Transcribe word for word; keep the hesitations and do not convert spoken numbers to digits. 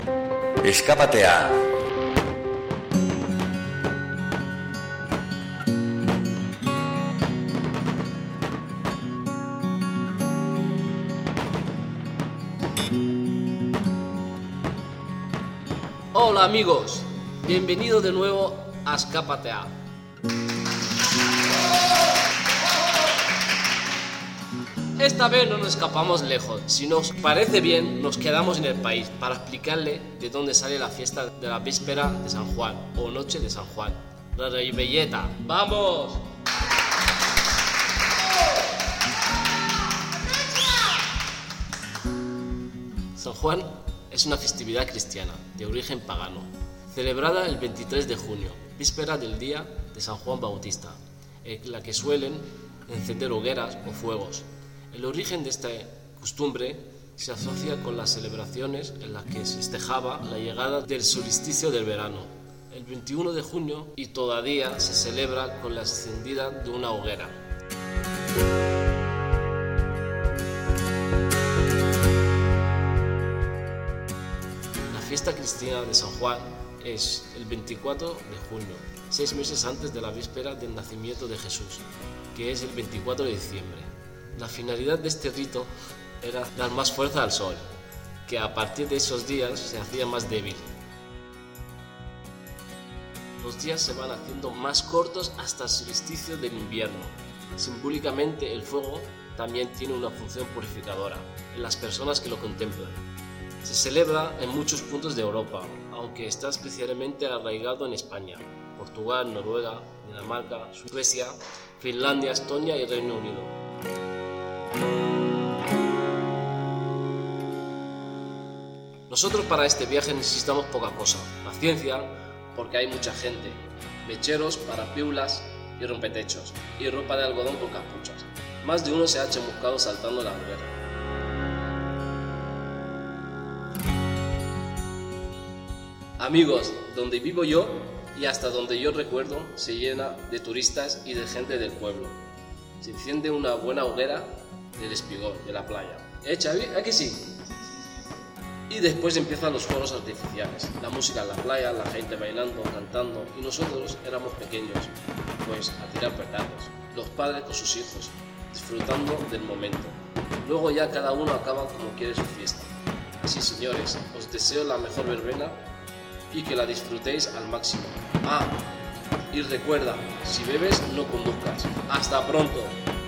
Escápate a... Hola amigos, bienvenidos de nuevo a Escápate a. Esta vez no nos escapamos lejos, si nos parece bien nos quedamos en el país para explicarle de dónde sale la fiesta de la víspera de San Juan o noche de San Juan, la Reivelleta. ¡Vamos! San Juan es una festividad cristiana de origen pagano, celebrada el veintitrés de junio, víspera del día de San Juan Bautista, en la que suelen encender hogueras o fuegos. El origen de esta costumbre se asocia con las celebraciones en las que se festejaba la llegada del solsticio del verano, el veintiuno de junio, y todavía se celebra con la encendida de una hoguera. La fiesta cristiana de San Juan es el veinticuatro de junio, seis meses antes de la víspera del nacimiento de Jesús, que es el veinticuatro de diciembre. La finalidad de este rito era dar más fuerza al sol, que a partir de esos días se hacía más débil. Los días se van haciendo más cortos hasta el solsticio del invierno. Simbólicamente, el fuego también tiene una función purificadora en las personas que lo contemplan. Se celebra en muchos puntos de Europa, aunque está especialmente arraigado en España, Portugal, Noruega, Dinamarca, Suecia, Finlandia, Estonia y Reino Unido. Nosotros para este viaje necesitamos poca cosa: paciencia, porque hay mucha gente, mecheros para piulas y rompetechos, y ropa de algodón con capuchas. Más de uno se ha chamuscado saltando la hoguera. Amigos, donde vivo yo y hasta donde yo recuerdo se llena de turistas y de gente del pueblo. Se enciende una buena hoguera del espigón de la playa. ¿Eh, Xavi? ¿A que sí? Y después empiezan los fuegos artificiales, la música en la playa, la gente bailando, cantando, y nosotros éramos pequeños, pues a tirar petardos, los padres con sus hijos, disfrutando del momento. Luego ya cada uno acaba como quiere su fiesta. Así, señores, os deseo la mejor verbena y que la disfrutéis al máximo. Ah, y recuerda, si bebes no conduzcas. ¡Hasta pronto!